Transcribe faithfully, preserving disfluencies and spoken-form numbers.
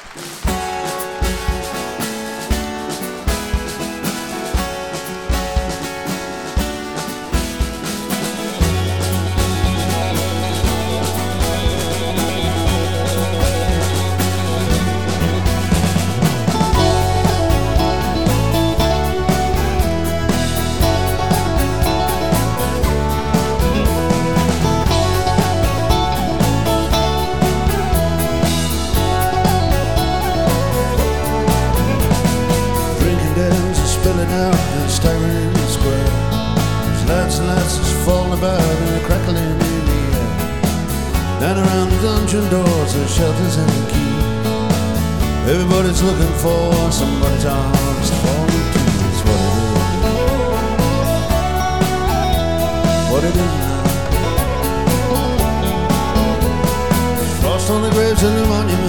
Spilling out and staring in the square. There's lads and lasses falling about and a crackling in the air. Down around the dungeon doors, there's shelters and a key. Everybody's looking for somebody's arms to fall into. It's what it is. What it is now. Frost on the graves and the monuments.